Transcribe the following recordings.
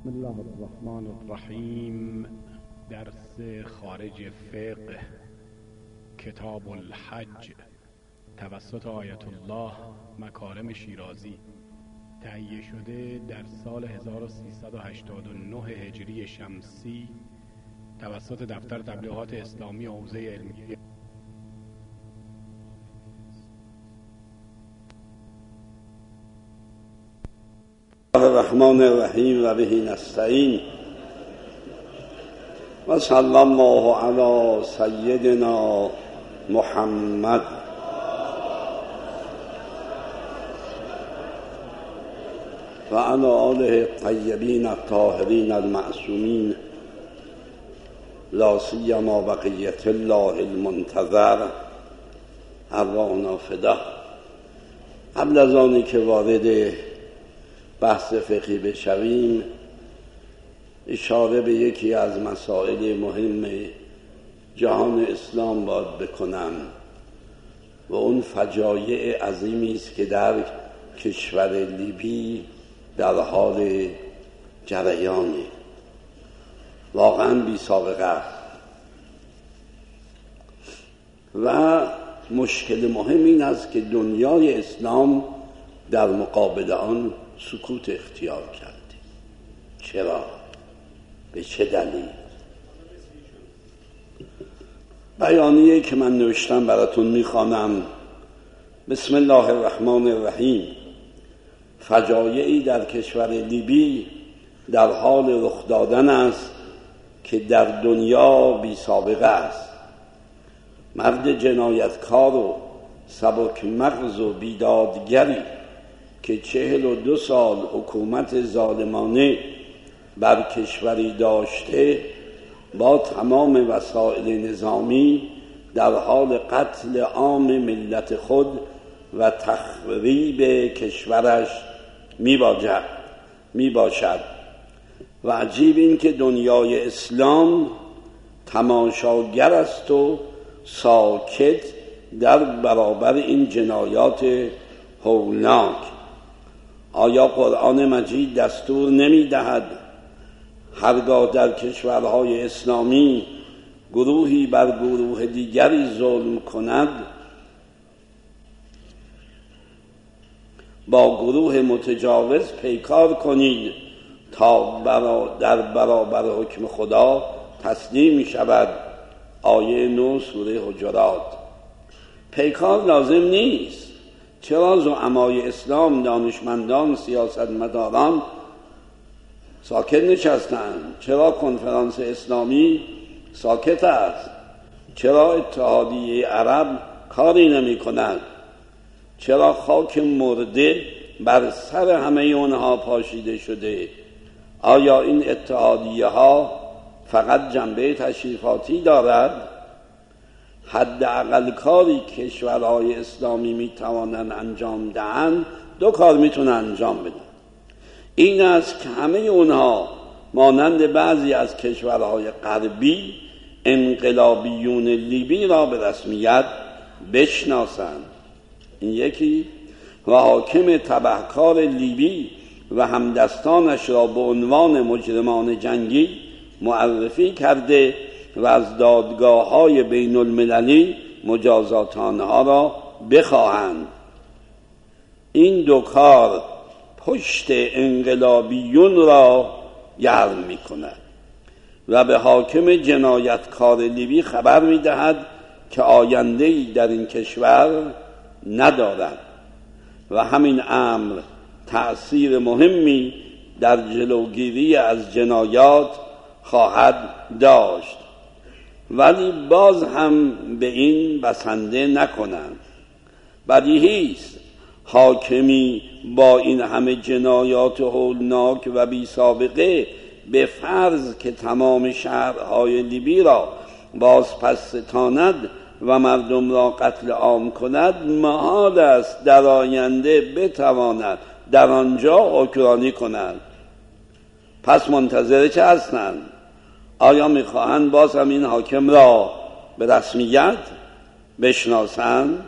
بسم الله الرحمن الرحیم. درس خارج فقه کتاب الحج توسط آیت الله مکارم شیرازی، تهیه شده در سال 1389 هجری شمسی توسط دفتر تبلیغات اسلامی حوزه علمیه. الرحمن الرحیم و به نستعین و صلی الله علی سیدنا محمد و علی آله الطیبین الطاهرین المعصومین، لا سیما بقیة الله المنتظر ارواحنا فداه. قبل از آنی که وارد بحث فقهی بشویم، اشاره به یکی از مسائل مهم جهان اسلام باید بکنم و اون فجایع عظیمی است که در کشور لیبی در حال جریانه، واقعا بی سابقه است و مشکل مهم این است که دنیای اسلام در مقابل آن سکوت اختیار کرده. چرا؟ به چه دلیل؟ بیانیه که من نوشتم براتون میخوانم. بسم الله الرحمن الرحیم. فجایعی در کشور لیبی در حال رخ دادن است که در دنیا بی سابقه است. مرد جنایتکار و سبک مغز و بیدادگری که 42 سال حکومت ظالمانه بر کشوری داشته، با تمام وسایل نظامی در حال قتل عام ملت خود و تخریب کشورش می باشد. و عجیب این که دنیای اسلام تماشاگر است و ساکت در برابر این جنایات هولناک. آیا قرآن مجید دستور نمی دهد هرگاه در کشورهای اسلامی گروهی بر گروه دیگری ظلم کند، با گروه متجاوز پیکار کنید تا در برابر حکم خدا تسلیم شود؟ آیه 9 سوره حجرات. پیکار لازم نیست. چرا زعمای اسلام، دانشمندان، سیاستمداران ساکت نشستند؟ چرا کنفرانس اسلامی ساکت است؟ چرا اتحادیه عرب کاری نمی کند؟ چرا خاک مرده بر سر همه اونها پاشیده شده؟ آیا این اتحادیه ها فقط جنبه تشریفاتی دارد؟ حداقل کاری کشورهای اسلامی میتوانند انجام دهند، دو کار میتونن انجام بدن. این است که همه اونها مانند بعضی از کشورهای غربی انقلابیون لیبی را به رسمیت بشناسند. این یکی. و حاکم تبهکار لیبی و همدستانش را به عنوان مجرمان جنگی معرفی کرده و از دادگاه‌های بین المللی مجازات آنها را بخواهند. این دو کار پشت انقلابیون را گرم می کند و به حاکم جنایتکار لیبی خبر می دهد که آینده‌ای در این کشور ندارد و همین امر تأثیر مهمی در جلوگیری از جنایات خواهد داشت. ولی باز هم به این بسنده نکنند. بدیهی است حاکمی با این همه جنایات هولناک و بی سابقه به فرض که تمام شهرهای لیبی را باز پس ستاند و مردم را قتل عام کند، محال است در آینده بتواند در آنجا حکمرانی کند. پس منتظر چه هستند؟ آیا میخواهند باز هم این حاکم را به رسمیت بشناسند؟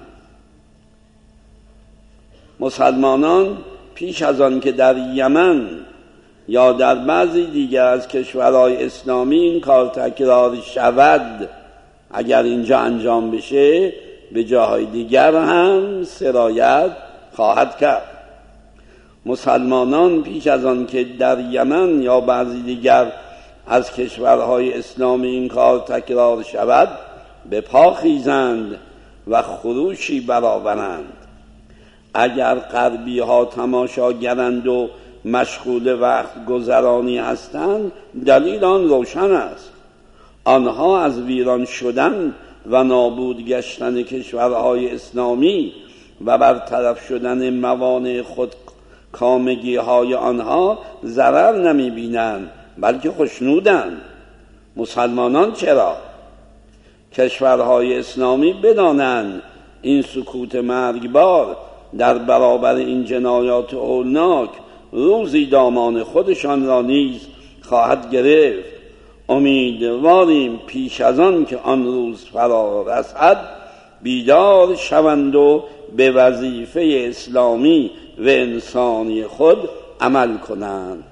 مسلمانان پیش از آن که در یمن یا در بعضی دیگر از کشورهای اسلامی این کار تکرار شود، اگر اینجا انجام بشه به جاهای دیگر هم سرایت خواهد کرد. مسلمانان پیش از آن که در یمن یا بعضی دیگر از کشورهای اسلامی این کار تکرار شود به پا خیزند و خروشی برآورند. اگر غربی ها تماشاگرند و مشغول وقت گذرانی هستند، دلیل آن روشن است. آنها از ویران شدن و نابود گشتن کشورهای اسلامی و برطرف شدن موانع خودکامگی های آنها ضرر نمی بینند، بلکه خوشنودند. مسلمانان چرا؟ کشورهای اسلامی بدانند این سکوت مرگبار در برابر این جنایات هولناک روزی دامان خودشان را نیز خواهد گرفت. امیدواریم پیش از آن که آن روز فرا رسد بیدار شوند و به وظیفه اسلامی و انسانی خود عمل کنند.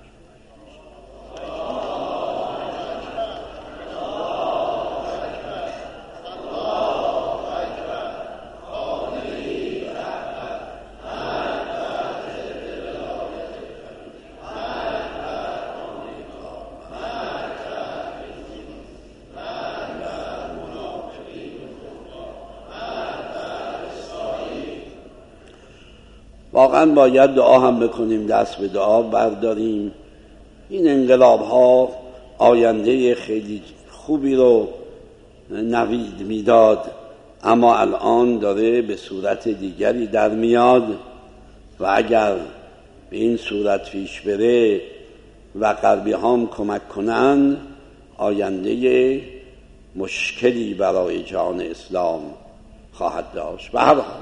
واقعا باید دعا هم بکنیم، دست به دعا برداریم. این انقلاب ها آینده خیلی خوبی رو نوید میداد، اما الان داره به صورت دیگری در میاد و اگر به این صورت پیش بره و غربی هم کمک کنند آینده مشکلی برای جهان اسلام خواهد داشت. به هر حال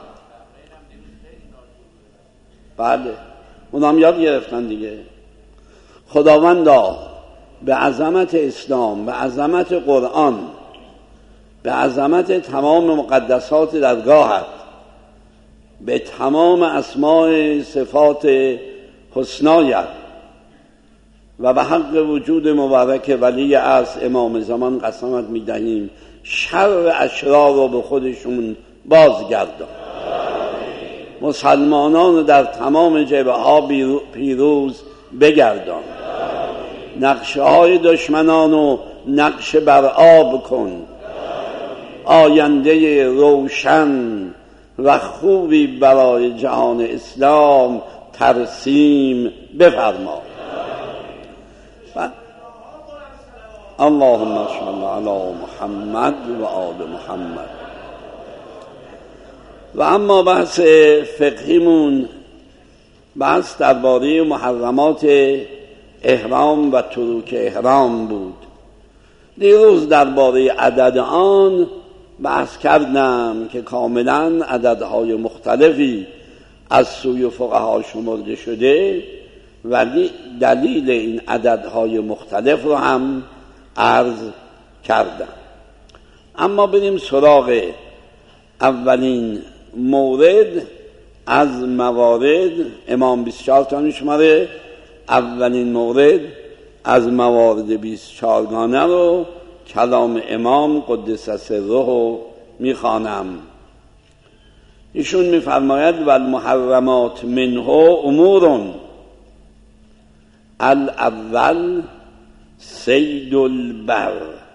بله اونام یاد گرفتن دیگه. خداوندا به عظمت اسلام، به عظمت قرآن، به عظمت تمام مقدسات درگاهت، به تمام اسماء صفات حسنایت و به حق وجود مبارک ولی عصر امام زمان قسمت میدهیم شر اشرار رو به خودشون بازگردان. مسلمانان در تمام جبهه ها پیروز بگردان. نقشه های دشمنان رو نقش بر آب کن. آینده روشن و خوبی برای جهان اسلام ترسیم بفرما. اللهم صل علی محمد و آل محمد. و اما بحث فقهیمون بحث درباره محرمات احرام و تروک احرام بود. دیروز درباره عدد آن بحث کردم که کاملا عددهای مختلفی از سوی فقها شمرده شده، ولی دلیل این عددهای مختلف رو هم عرض کردم. اما بریم سراغ اولین مورد از موارد. امام 24 تا میشماره. اولین مورد از موارد 24 گانه رو کلام امام قدس سره میخوانم. ایشون میفرماید و المحرمات منه امور الاول صید البر.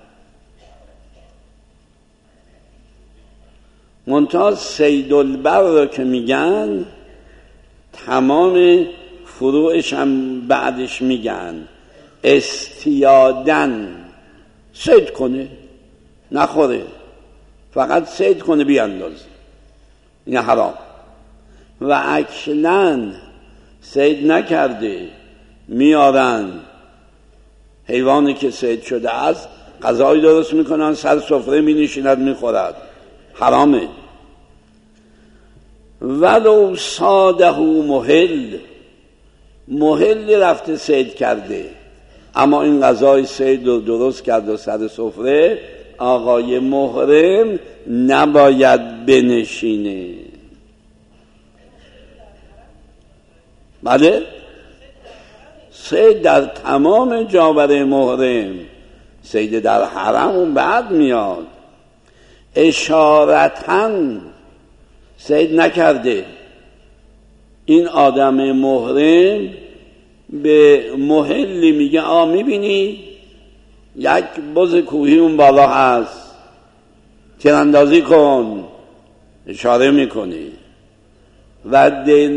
منتها صید البر رو که میگن تمام فروعش هم بعدش میگن استیادن، صید کنه نخوره، فقط صید کنه بیاندازه، این حرام. و اکلن صید نکرده میارن حیوانی که صید شده است غذایی درست میکنن سر سفره مینشیند میخورد، حرامه. ولو صاده محل رفته صید کرده، اما این غذای صید رو درست کرد و سر سفره، آقای محرم نباید بنشینه. صید در تمام جاوره محرم، صید در حرم اون بعد میاد. اشارتاً صید نکرده. این آدم محرم به محلی میگه میبینی یک بز کوهی اون بالا هست، تیراندازی کن، اشاره میکنی. و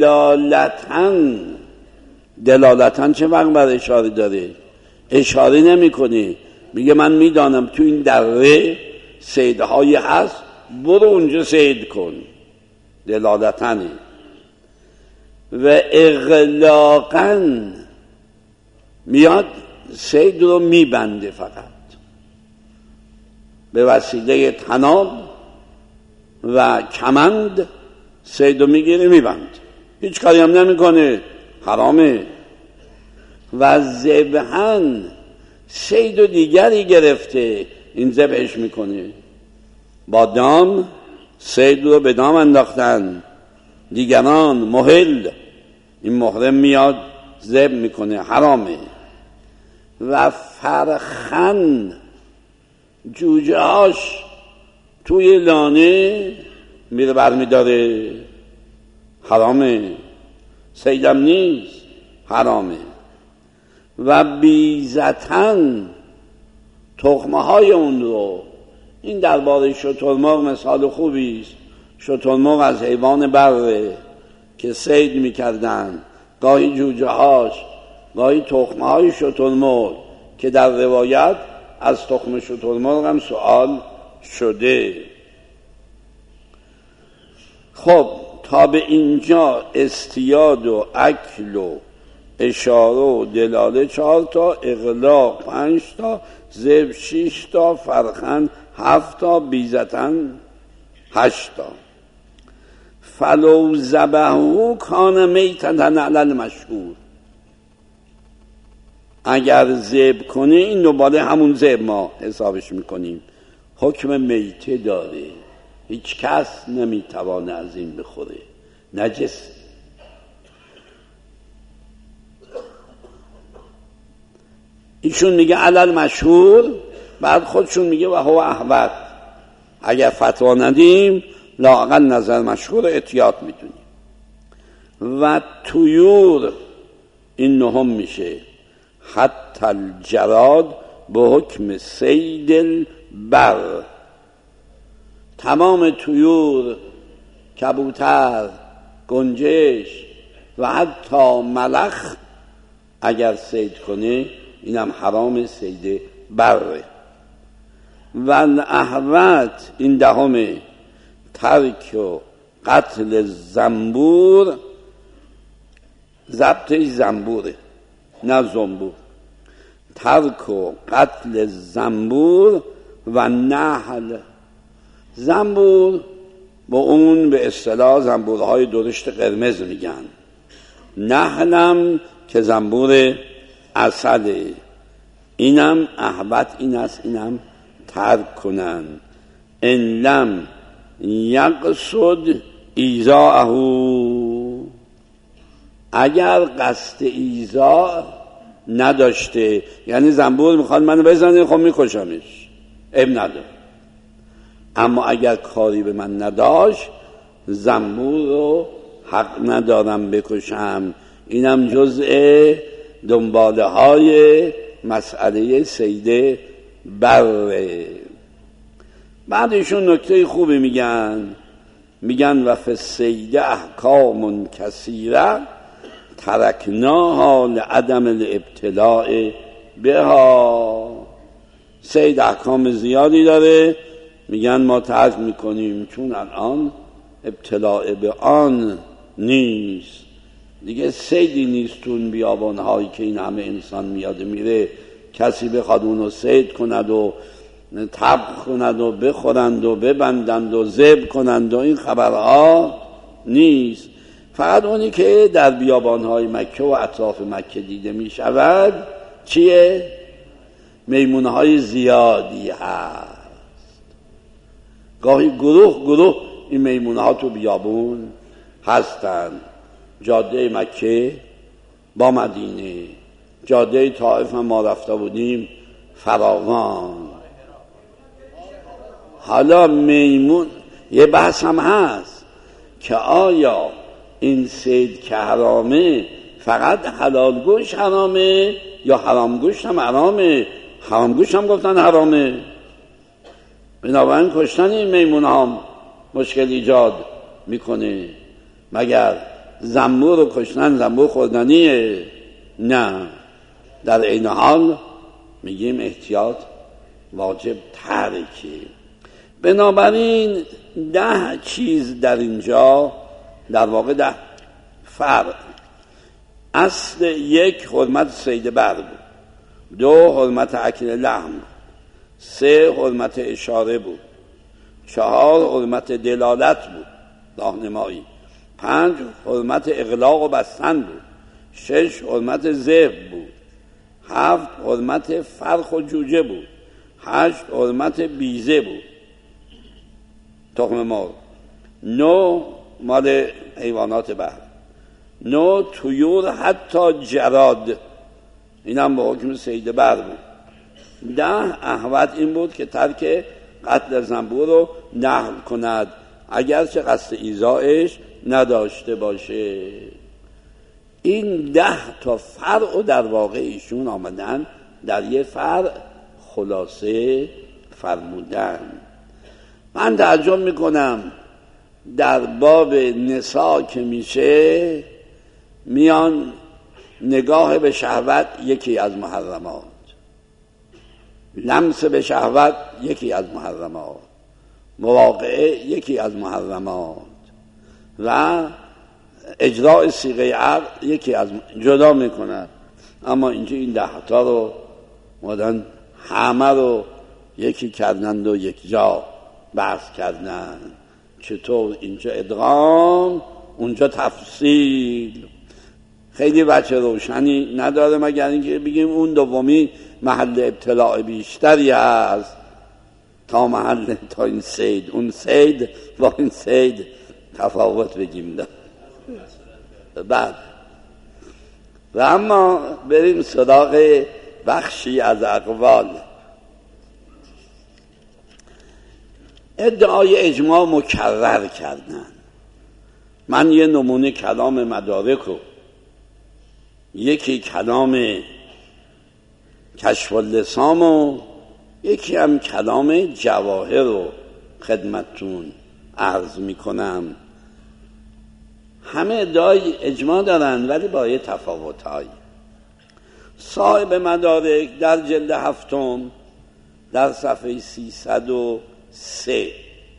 دلالتاً چه وقت بر اشاره داره؟ اشاره نمیکنی، میگه من میدانم تو این دره صیدهایی هست، برو اونجا صید کن. دلالتاً. و اغلاقاً میاد صید رو میبنده، فقط به وسیله طناب و کمند صید رو میگیره میبند، هیچ کاری هم نمیکنه، حرامه. و ذبحاً صید و دیگری گرفته، این ذبحش میکنه. با دام صید رو به دام انداختن، دیگران محل، این محرم میاد ذبح میکنه، حرامه. و فرخن جوجه هاش توی لانه میره برمیداره، حرامه، صیدم نیست، حرامه. و بیزتن تخمه های اون رو، این درباره شترمرغ مثال خوبی است. شترمرغ از حیوان بره که صید میکردن، گاهی جوجه هاش، گاهی تخمه های شترمرغ که در روایت از تخم شترمرغ هم سوال شده. خب تا به اینجا استیاد و اکل و اشاره و دلاله 4 تا، اغلاق 5 تا، ذبح 6 تا، فرخن 7 تا، بیزتن 8 تا. فلو ذبحه کان میتة علی المشهور، اگر ذبح کنه، این دوباره همون ذبح ما حسابش میکنیم، حکم میته داره، هیچ کس نمیتوانه از این بخوره، نجس. ایشون میگه علل مشهور، بعد خودشون میگه و هو احوط. اگر فتوا ندیم لااقل نظر مشهور احتیاط میدونیم. و طیور این نهم میشه، حتی الجراد به حکم صید البر، تمام طیور، کبوتر، گنجش و حتی ملخ اگر صید کنه اینم حرام صید بره. و الاحوط این دهمه، ترک و قتل زنبور، ضبطش زنبوره نه زنبور، ترک و قتل زنبور و نحل. زنبور با اون به اصطلاح زنبورهای درشت قرمز میگن، نحلم که زنبور عسله، اینم احوط این است، اینم ترک کنن. ان لم یقصد ایذاءه، اگر قصد ایذا نداشته، یعنی زنبور میخواد منو بزنه، خب میکشمش، عیب نداره. اما اگر کاری به من نداشت، زنبور رو حق ندارم بکشم. اینم جزء دنباله های مسئله صید بره. بعدشون نکته خوبی میگن و فی الصید احکام کثیره ترکناها لعدم الابتلاء بها. صید احکام زیادی داره، میگن ما ترک میکنیم چون الان ابتلاء به آن نیست. دیگه صیدی نیست تو اون بیابانهایی که این همه انسان میاده میره، کسی بخواد اونو صید کند و طبخ کند و بخورند و ببندند و ذبح کنند و این خبرها نیست. فقط اونی که در بیابانهای مکه و اطراف مکه دیده میشود چیه؟ میمونهای زیادی هست، گاهی گروه این میمونها تو بیابون هستند. جاده مکه با مدینه جاده طائف هم ما رفته بودیم فراوان. حالا میمون یه بحث هم هست که آیا این صید که حرامه فقط حلال گوش حرامه یا حرام گوش هم حرامه؟ حرام گوش هم گفتن حرامه. بنابراین کشتن این میمون هم مشکل ایجاد میکنه. مگر زنبور رو کشتن زنبور خوردنیه؟ نه. در این حال میگیم احتیاط واجب ترکه. بنابراین 10 چیز در اینجا، در واقع 10 فرق. اصل 1 حرمت صید بر بود، 2 حرمت اکل لحم، 3 حرمت اشاره بود، 4 حرمت دلالت بود راهنمایی، 5 حرمت اغلاق و بستن بود، 6 حرمت ذبح بود، 7 حرمت فرخ و جوجه بود، 8 حرمت بیزه بود تخم مرغ، 9 مال حیوانات بحر، 9 طیور حتی جراد، این هم به حکم صید بر بود. 10 احوط این بود که ترک قتل زنبور رو نهی کند اگرچه قصد ایذایش نداشته باشه. این 10 تا فرع و در واقع ایشون آمدن در یه فرع خلاصه فرمودن. من تعجب میکنم در باب نساء که میشه میان نگاه به شهوت یکی از محرمات، لمس به شهوت یکی از محرمات، مواقعه یکی از محرمات و اجراء صیغه عقد یکی از جدا میکنند. اما اینجا این 10 تا رو مدن همه رو یکی کردند و یک جا بحث کردند. چطور اینجا ادغام اونجا تفصیل، خیلی وجه روشنی نداره مگر اینکه بگیم اون دومی محل ابتلاع بیشتری هست تا محل تا این صید. اون صید با این صید تفاوت بگیم ده. بعد و اما بریم سراغ بخشی از اقوال. ادعای اجماع مکرر کردن. من یه نمونه کلام مدارک رو، یکی کلام کشف اللسان و یکی هم کلام جواهر رو خدمتتون عرض میکنم. همه ادعای اجماع دارن ولی با یه تفاوت‌هایی. صاحب مدارک در جلد 7 در صفحه 303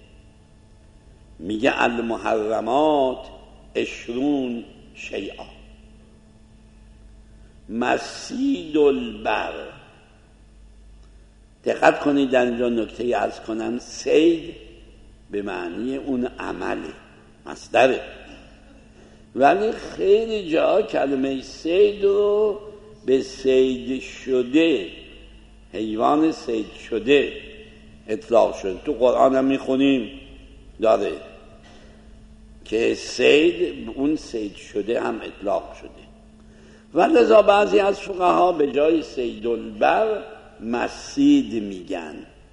میگه المحرمات 20 شیئا مسید البر. دقت کنید در اینجا نکته عرض کنم، صید به معنی اون عمله، مصدره، ولی خیلی جا کلمه صید رو به صید شده، حیوان صید شده اطلاق شده. تو قرآن هم میخونیم داره که صید اون صید شده هم اطلاق شده. و لذا بعضی از فقها به جای صید البر مسید میگن.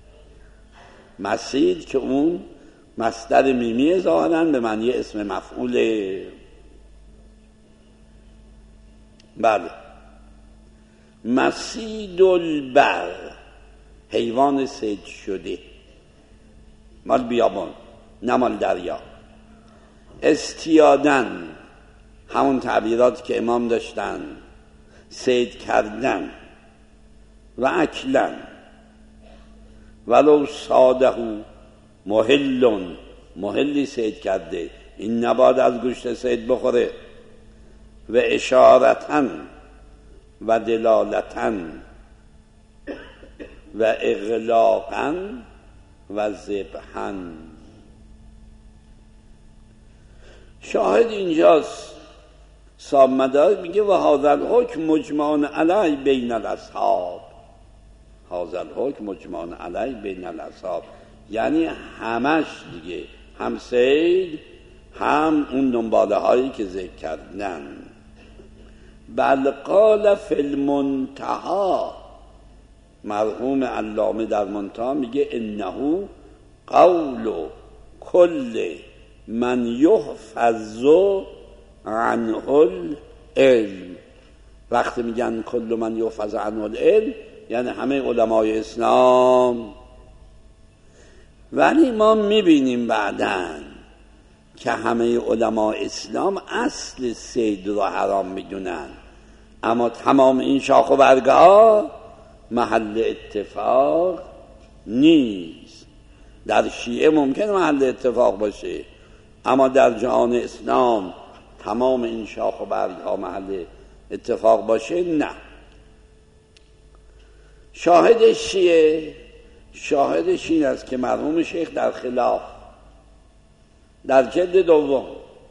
مسید که اون مصدر میمی ظاهرن به معنی اسم مفعوله. بله، مسید البر، حیوان صید شده، مال بیابان نه مال دریا. استیادن، همون تعبیرات که امام داشتن، صید کردن. و اکلن ولو صاده محلون، محلی صید کرده، این نباید از گوشت صید بخوره. و اشارتن و دلالتن و اغلاقن و ذبحن. شاهد اینجاست. صاحب مدارک میگه و هذا الحکم مجمع علیه بین الاصحاب. هذا الحکم مجمع علیه بین الاصحاب یعنی همش دیگه، هم صید هم اون دنباله هایی که ذکر کردن. بل قال فی المنتهی، مرحوم علامه در منتهی میگه انه قول کل من یحفظ عنه العلم. وقتی میگن کل من یحفظ عنه العلم یعنی همه علمای اسلام. ولی ما میبینیم بعداً که همه علمای اسلام اصل صید رو حرام میدونن، اما تمام این شاخ و برگ‌ها محل اتفاق نیست. در شیعه ممکن محل اتفاق باشه، اما در جهان اسلام تمام این شاخ و برگ‌ها محل اتفاق باشه نه. شاهدش این است که مرحوم شیخ در خلاف در جلد دوم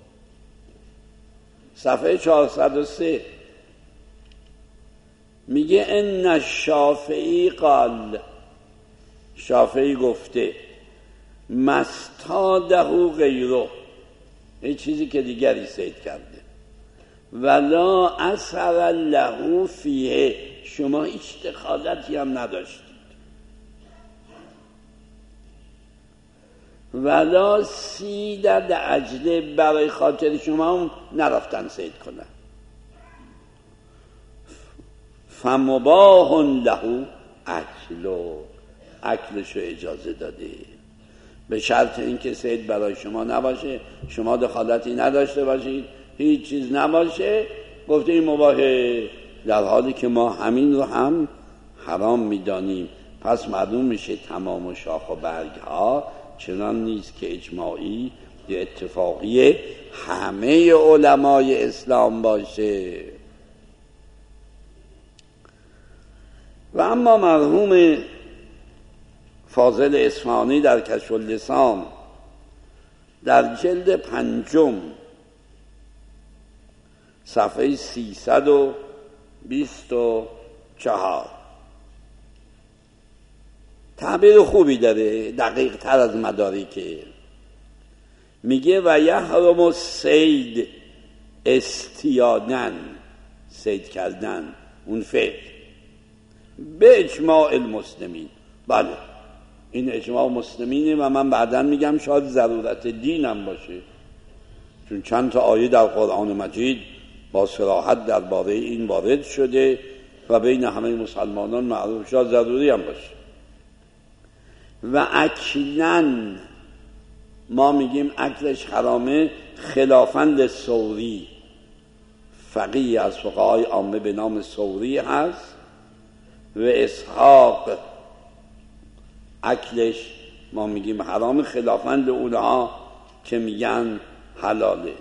صفحه 403 میگه ان الشافعی قال، شافعی گفته مستاده غیره، این چیزی که دیگری صید کرده، ولا اثر له فیه، شما هیچ دخالتی هم نداشتید، ولا سید لأجله، برای خاطر شما هم نرفتن صید کنن، فمباح له اکلشو اجازه داده، به شرط اینکه صید برای شما نباشه، شما دخالتی نداشته باشید، هیچ چیز نباشه، گفته این مباحه، در حالی که ما همین رو هم حرام میدانیم. پس معلوم میشه تمام شاخ و برگ ها چنان نیست که اجماعی یا اتفاقی همه علمای اسلام باشه. و اما مرحوم فاضل اصفهانی در کشف اللسان در جلد 5 صفحه 324 تعبیر خوبی داره، دقیق تر از مدارکه. میگه و یحرم الصید استیادن، صید کردن، اون فعل به اجماع المسلمین. بله این اجماع مسلمینه و من بعداً میگم شاید ضرورت دینم باشه، چون چند تا آیه در قرآن مجید با صراحت درباره این وارد شده و بین همه مسلمانان معروف، شاید ضروری هم باشه. و اکلن ما میگیم اکلش حرامه، خلافاً للثوری، فقیه از فقهای عامه به نام ثوری هست، و اسحاق اکلش ما میگیم حرام، خلافاً لأونها که میگن حلاله.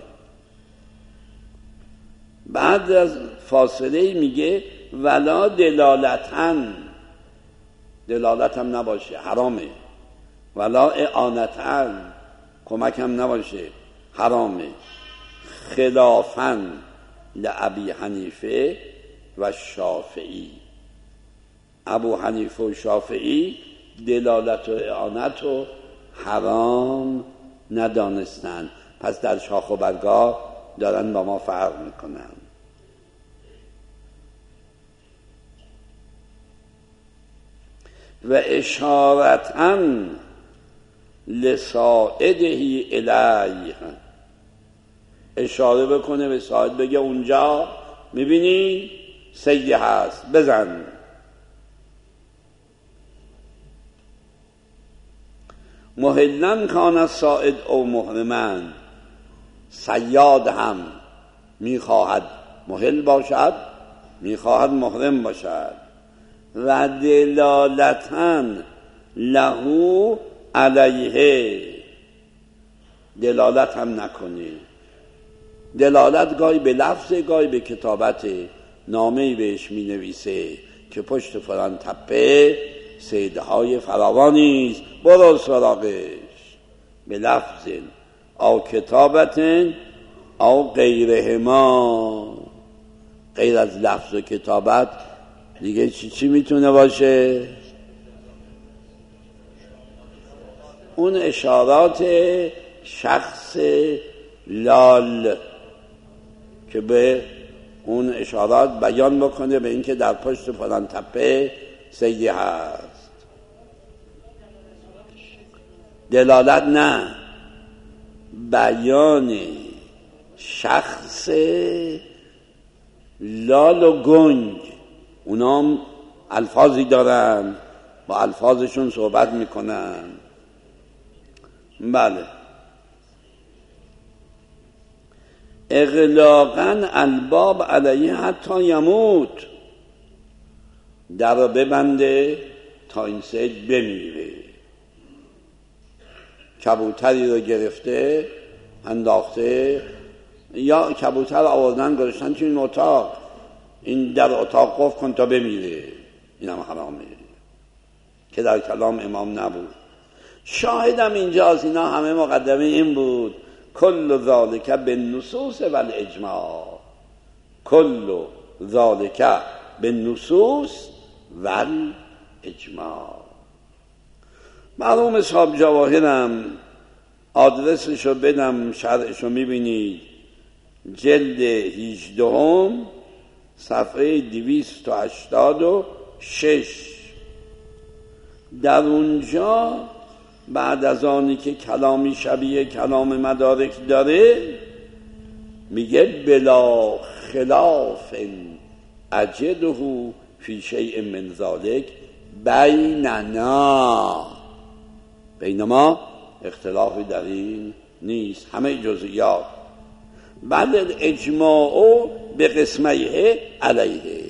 بعد از فاصله میگه ولا دلالتن، دلالت هم نباشه حرامه، ولا اعانتن، کمک هم نباشه حرامه، خلافاً لابی حنیفه و شافعی. ابو حنیفه و شافعی دلالت و اعانت و حرام ندانستن، پس در شاخ و برگاه دارن با ما فرق میکنن. و اشارتاً لسائده الیه، اشاره بکنه به ساعد، بگه اونجا میبینی سیدی هست بزن. محلن کان الصائد او محرمن، صیاد هم میخواهد محل باشد، میخواهد محرم باشد. و دلالتاً له علیه، دلالت هم نکنه. دلالت گاهی به لفظ، گاهی به کتابت، نامه‌ای بهش می نویسه که پشت فلان تپه صیدهای فراوانیست، برو سراغش، به لفظ او کتابت او غیرهما. غیر از لفظ و کتابت دیگه چی میتونه باشه؟ اون اشارات شخص لال که به اون اشارات بیان بکنه به اینکه در پشت فلان تپه سیدی هست. دلالت نه، بیان شخص لال و گنگ. اونام الفاظی دارن، با الفاظشون صحبت میکنن. بله. اغلاقاً الباب علیه حتی یموت، در رو ببنده تا این سید بمیره. کبوتری رو گرفته انداخته، یا کبوتر آوردن گذاشتن توی این اتاق، این در اتاق قفل کن تا بمیره. این هم حرامه که در کلام امام نبود. شاهدم اینجاست. اینا همه مقدمه این بود کل ذالک بالنصوص والاجماع، کل ذالک بالنصوص والاجماع. معلوم صاحب جواهرم آدرسشو بدم، شرحشو میبینید، جلد 18 صفحه 286. در اونجا بعد از آنی که کلامی شبیه کلام مدارک داره میگه بلا خلاف اجده فی شیء من ذلک بیننا، بین ما اختلافی در این نیست، همه جزئیات. بعد اجماع به قسمه علیه،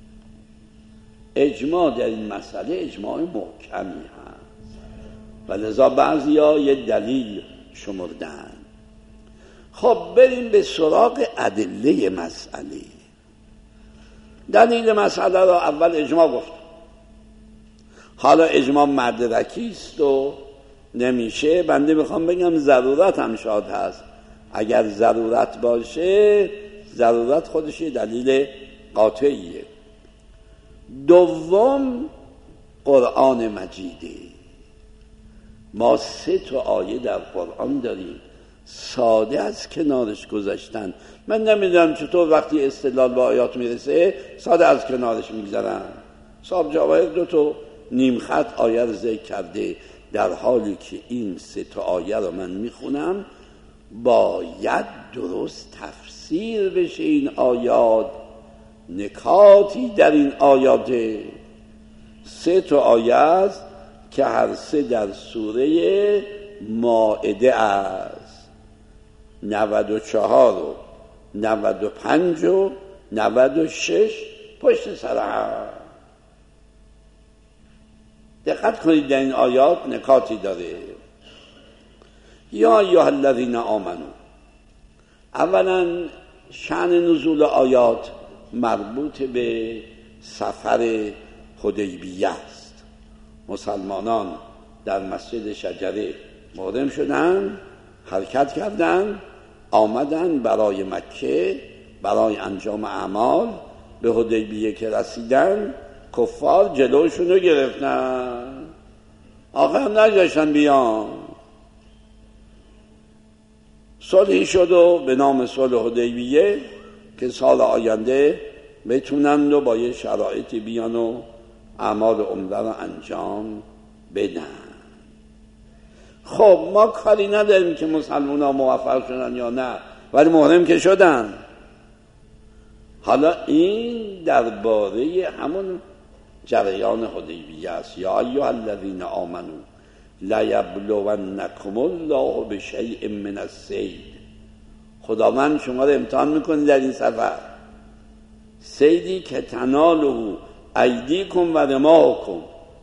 اجماع در این مسئله اجماع محکمی هست و لذا بعضی ها یه دلیل شمردن. خب بریم به سراغ ادله مسئله. دلیل مسئله را اول اجماع گفت. حالا اجماع مدرکی است و نمیشه، بنده میخوام بگم ضرورت هم شاید هست. اگر ضرورت باشه، ضرورت خودش دلیل قاطعیه. دوم قرآن مجیده. ما 3 آیه در قرآن داریم ساده از کنارش گذاشتن. من نمیدونم چطور وقتی استدلال با آیات میرسه ساده از کنارش میگذارن. صاحب جواهر 2 نیم خط آیه رو ذکر کرده، در حالی که این 3 آیه رو من میخونم باید درست تفسیر بشه این آیات. نکاتی در این آیات 3 آیه است که هر 3 در سوره مائده است، 94 و 95 و 96 پشت سر هم. دقت کنید در این آیات نکاتی داره. یا ایها الذین آمنو، اولا شأن نزول آیات مربوط به سفر حدیبیه است. مسلمانان در مسجد شجره محرم شدن، حرکت کردن، آمدن برای مکه برای انجام اعمال. به حدیبیه که رسیدن کفار جلوشون رو گرفتن، آخر نذاشتن بیان. صلحی شد و به نام صلح حدیبیه که سال آینده بتونن و با یه شرایطی بیان و اعمال عمره رو انجام بدن. خب ما کاری نداریم که مسلمان ها موفق شدن یا نه، ولی محرم که شدن. حالا این درباره همون جریان حدیبیه است. یا ایها الذین آمنو لیبلونکم الله بشیء من الصید. خداوند شما رو امتحان میکنه در این سفر. صیدی که تناله ایدیکم و رماحکم.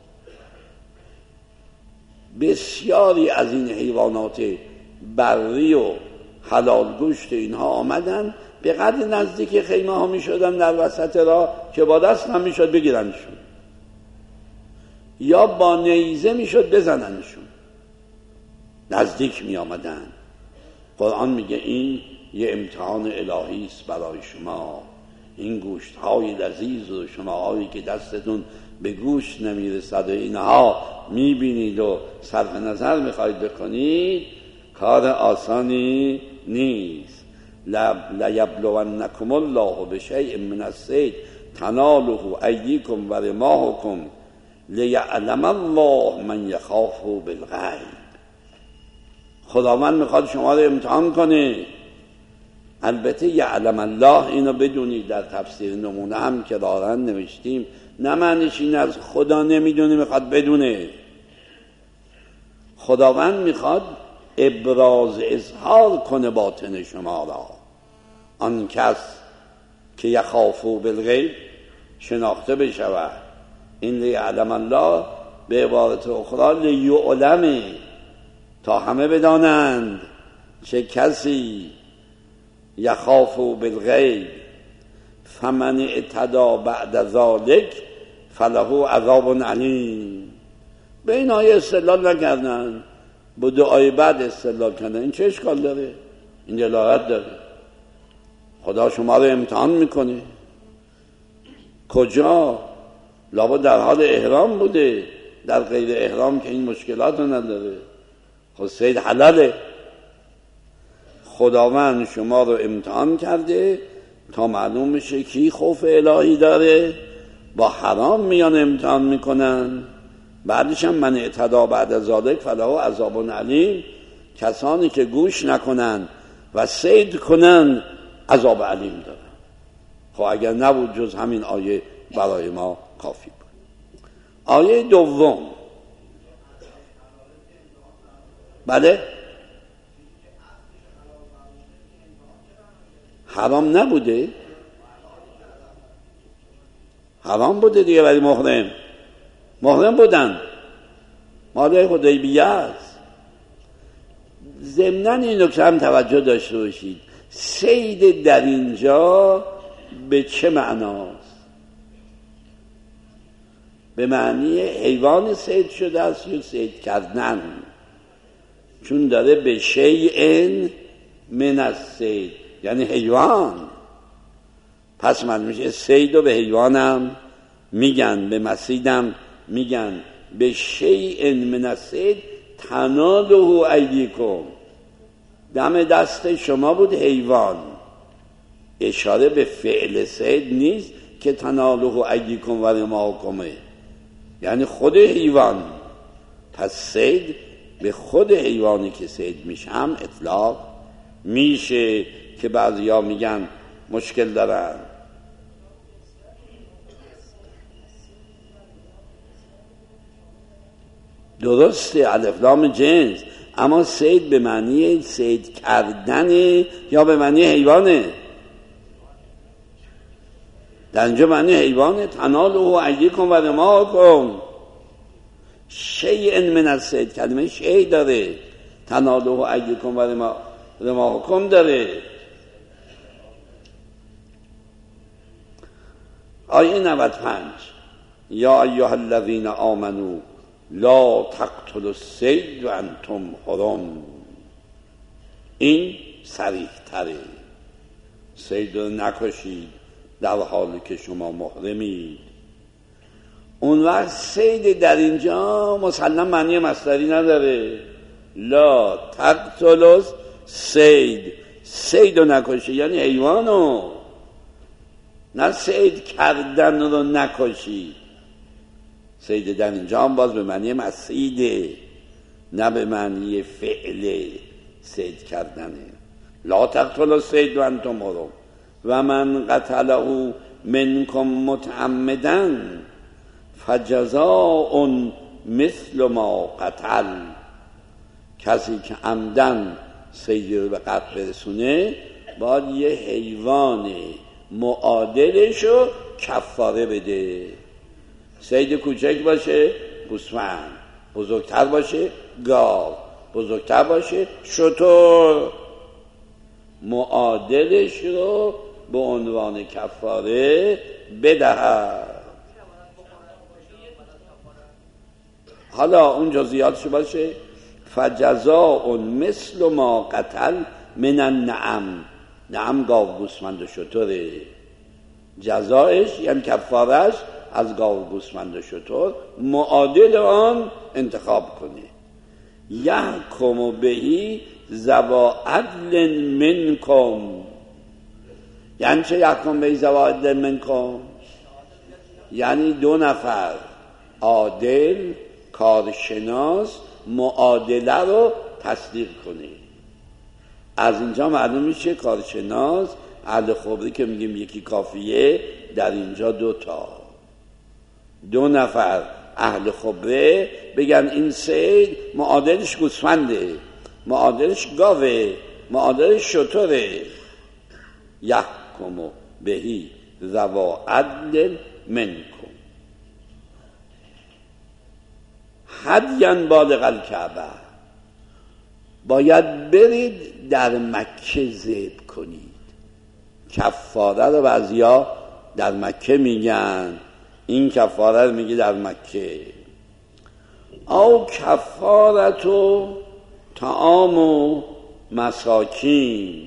بسیاری از این حیوانات بری و حلال گوشت اینها آمدن، به قدر نزدیک خیمه ها می شدن در وسط راه که با دست هم می شد بگیرنشون یا با نیزه می شد بزننشون. نزدیک می آمدن. قرآن میگه این یه امتحان الهی است برای شما. این گوشت های لذیذ و شما هایی که دستتون به گوشت نمیرسد و اینها میبینید و صرف نظر میخواید بکنید، کار آسانی نیست. لیبلونکم الله بشیء من الصید تناله ایدیکم و رماحکم لیعلم الله من یخافه بالغیب. خداوند میخواد شما رو امتحان کنه. البته یعلم الله اینو بدونید در تفسیر نمونه هم که دارن نوشتیم، نه معنیش این از خدا نمیدونه میخواد بدونه. خداوند میخواد ابراز اظهار کنه باطن شما را. آن کس که یخافو بالغیب شناخته بشود. این لیعلم الله به عبارت اخرى لیعلم، تا همه بدانند چه کسی یخافو بالغیب فمن اعتدا بعد ذالک فله عذاب علیم. به این آیه استدلال نکردن، با دعای بعد استدلال کردن. این چه اشکال داره؟ این دلالت داره خدا شما رو امتحان میکنه. کجا؟ لابد در حال احرام بوده، در غیر احرام که این مشکلات رو نداره. خود صید حلاله. خداوند شما رو امتحان کرده تا معلوم بشه کی خوف الهی داره. با حرام میان امتحان میکنن. بعدش هم من اعتدا بعد ذالک فله عذاب علیم. کسانی که گوش نکنن و صید کنن عذاب علیم دارن. خب اگر نبود جز همین آیه برای ما کافی بود. آیه دوم، بله، حرام نبوده، حرام بوده دیگه، ولی محرم بودن، مال حدیبیه است. ضمناً این نکته هم توجه داشته باشید، صید در اینجا به چه معناست؟ به معنی حیوان صید شده است یا صید کردن؟ چون داره به شیء من الصید یعنی حیوان. پس من میشه صید و به حیوانم میگن، به مسیدم میگن. به شیء من الصید تناله ایدیکم، دم دست شما بود حیوان. اشاره به فعل صید نیست که تناله ایدیکم و رماحکم، یعنی خود حیوان. پس صید به خود حیوانی که صید میشه هم اطلاق میشه که بعضیا میگن مشکل دارن. درسته الف لام جنس، اما صید به معنی صید کردن یا به معنی حیوانه؟ در اینجا معنی حیوانه. تناله ایدیکم و رماحکم شیء من الصید، کلمه شیء داره، تناله ایدیکم و رماحکم داره. آیه 95 یا ایها الذین آمنوا لا تقتلوا الصید و انتم حرم. این صریح تره، صید رو نکشید در حالی که شما محرمید. اون وقت صید در اینجا مسلم معنی مصدری نداره. لا تقتلوا الصید، صید رو نکشید یعنی حیوانو، نه صید کردن رو نکشید. صید در اینجا هم باز به معنی مسیده، نه به معنی فعل صید کردنه. لا تقتلوا الصید و انتم حرم و من قتله منکم متعمدا فجزاء مثل ما قتل. کسی که عمدن صید رو به قتل برسونه باید یه حیوان معادلشو کفاره بده. صید کوچک باشه گوسفند، بزرگتر باشه گاو، بزرگتر باشه شتر، معادلش رو به عنوان کفاره بدهد. حالا اون جزئیاتش باشه فجزاء مثل ما قتل من النعم. نعم گاو، گوسفند و شتره. جزایش یعنی کفارش از گاو، گوسفند و شتر معادل آن انتخاب کنه. یحکم بهی ذوا عدل منکم. یعنی چه یحکم به ذوی عدل منکم؟ یعنی 2 نفر عادل کارشناس معادله رو تصدیق کنه. از اینجا معلوم میشه کارشناس اهل خبره که میگیم یکی کافیه، در اینجا 2 تا 2 نفر اهل خبره بگن این سید معادلش گوسفنده، معادلش گاوه، معادلش شتره. یحکم بهی ذوی عدل منکم هدیا بالغ الکعبه. باید برید در مکه ذبح کنید. کفاره رو بعضیا در مکه میگن، این کفاره رو میگه در مکه. او کفارتو طعام و مساکین،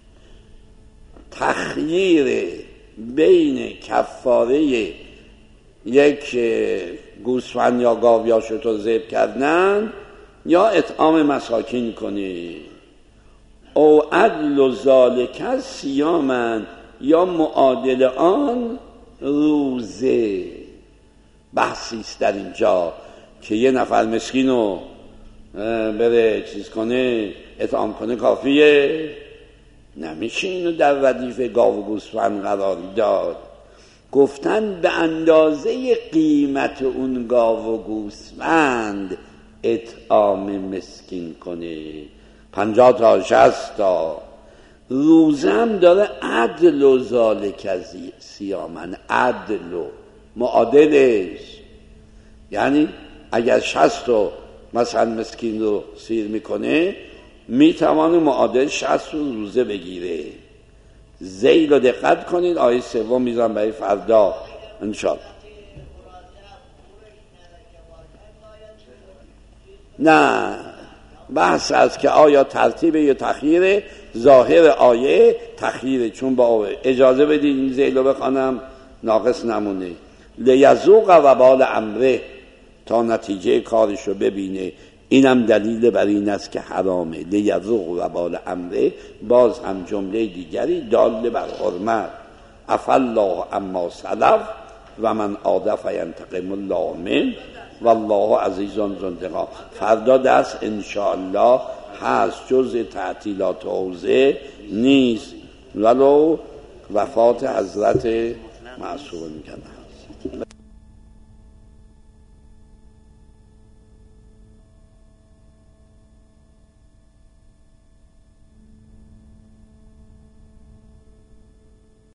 تخییر بین کفاره یک گوسفند یا گاو یا شتر ذبح کردن یا اطعام مساکین کنی. او عدل ذالک صیاما، یا معادل آن روزه. بحثی است در اینجا که یه نفر مسکین رو بره چیز کنه اطعام کنه کافیه؟ نمیشه اینو در ردیف گاو و گوسفند قرار داد. گفتن به اندازه قیمت اون گاو و گوسفند اطعام مسکین کنه، 50 تا 60 تا. روزم داره عدل و ذالک صیامن، عدل و معادلش، یعنی اگر 60 تا مثلا مسکین رو سیر میکنه میتوانه معادل 60 روزه بگیره. ذیل رو دقت کنید، آیه 3 میذارم برای فردا انشاءالله. نه بحث از که آیا ترتیب یا تخییره. ظاهر آیه تخییره، چون با اجازه بدید این ذیل رو بخوانم ناقص نمونه. لیذوق وبال امره، تا نتیجه کارش رو ببینه. اینم دلیل بر این است که حرامه. لیذوق وبال امره باز هم جمله دیگری دال بر حرمت. عفا الله عما سلف و من عاد فینتقم الله منه والله عزیز ذو انتقام. فردا درس انشاءالله هست، جز تعطیلات حوزه نیست، ولو وفات حضرت معصوم میکنه.